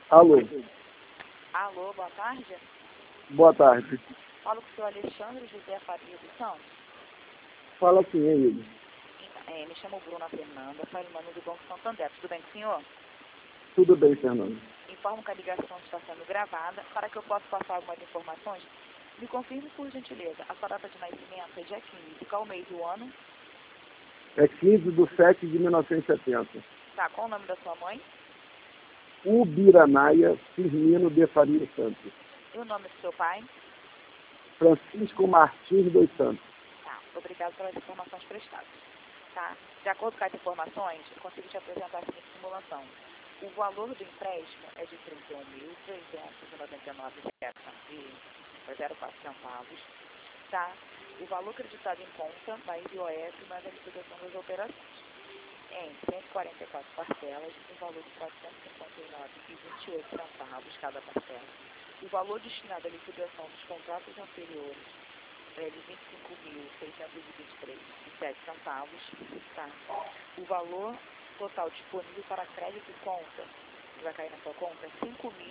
Alô. Alô, boa tarde. Boa tarde. Falo com o senhor Alexandre José Faria dos Santos. Fala sim, ele. Me chamo Bruna Fernanda, falo em nome do Banco Santander. Tudo bem com o senhor? Tudo bem, Fernando. Informo que a ligação está sendo gravada. Para que eu possa passar algumas informações, me confirme, por gentileza, a sua data de nascimento é dia 15. Qual o mês do ano? É 15/7/1970. Tá, qual o nome da sua mãe? Ubiranaia Firmino de Faria Santos. E o nome do seu pai? Francisco Martins dos Santos. Tá, obrigado pelas informações prestadas. Tá, de acordo com as informações, eu consigo te apresentar a seguinte simulação. O valor do empréstimo é de R$ 31.399,04 centavos. Tá? O valor acreditado em conta vai em IOF mais a liquidação das operações. Em 144 parcelas, um valor de R$ 459,28 centavos cada parcela. O valor destinado à liquidação dos contratos anteriores é de R$ 25.623,07 centavos. Tá? O valor total disponível para crédito e conta, que vai cair na sua conta, é R$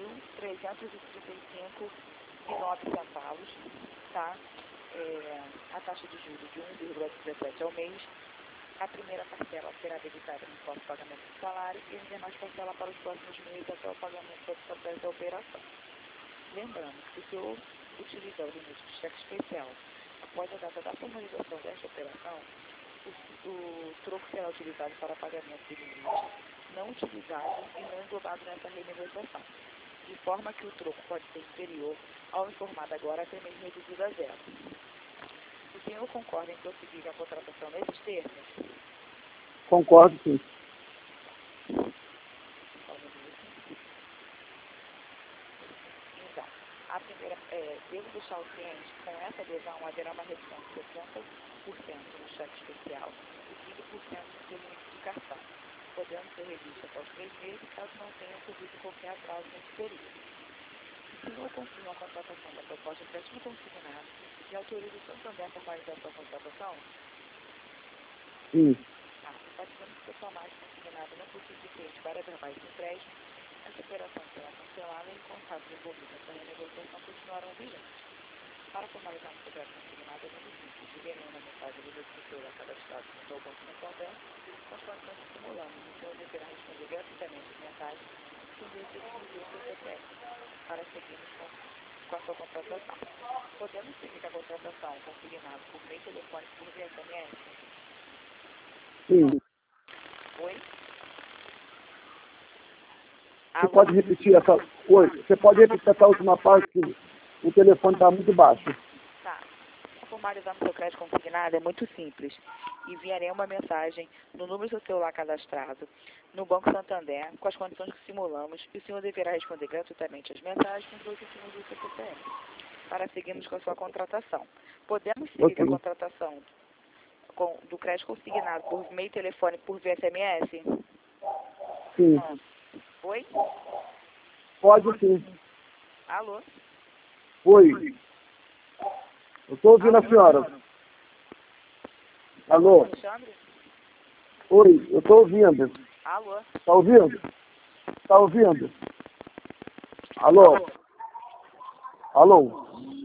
5.335,09 centavos. Tá? A taxa de juros de 1,17 ao mês. A primeira parcela será debitada no próximo pagamento do salário e as demais parcelas para os próximos meses até o pagamento da operação. Lembrando que se o senhor utilizar o limite de cheque especial após a data da formalização desta operação, o troco será utilizado para pagamento do limite não utilizado e não englobado nessa renegociação, de forma que o troco pode ser inferior ao informado agora até mesmo reduzido a zero. O senhor concorda em prosseguir a contratação nesses termos? Concordo, sim. Então, a primeira, devo deixar o cliente com essa adesão haverá uma redução de 60% no cheque especial e 15% no seu limite de cartão, podendo ser revista após 3 meses caso não tenha ocorrido qualquer atraso nesse período. O senhor confirma a contratação da proposta de empréstimo consignado e autoriza o Santander a formalizar a sua contratação? Sim. Praticamente que a sua margem consignada não possui suficiente para verbais de empréstimo, essa operação será cancelada e os contratos envolvidos nessa renegociação continuarão vigentes. Para formalizar um contrato consignado, é muito simples. Enviarem uma mensagem do seu cadastrado no seu Banco Santander com as condições que simulamos. O senhor deverá responder gratuitamente as mensagens com o seu CPF para seguirmos com a sua contratação. Podemos seguir com a contratação consignada por meio telefônico por via SMS? Sim. Oi? Você pode repetir essa... Oi, você pode repetir essa última parte que o telefone está muito baixo. Tá. Para formalizar o seu crédito consignado é muito simples. Enviarei uma mensagem no número do seu celular cadastrado no Banco Santander com as condições que simulamos e o senhor deverá responder gratuitamente as mensagens com os últimos do seu CPF para seguirmos com a sua contratação. Podemos seguir com a contratação do crédito consignado por meio telefone por via SMS? Sim. Oi? Pode sim. Alô? Oi. Eu estou ouvindo a senhora. Alô? Alexandre? Oi, eu estou ouvindo. Alô? Está ouvindo? Está ouvindo? Alô? Alô?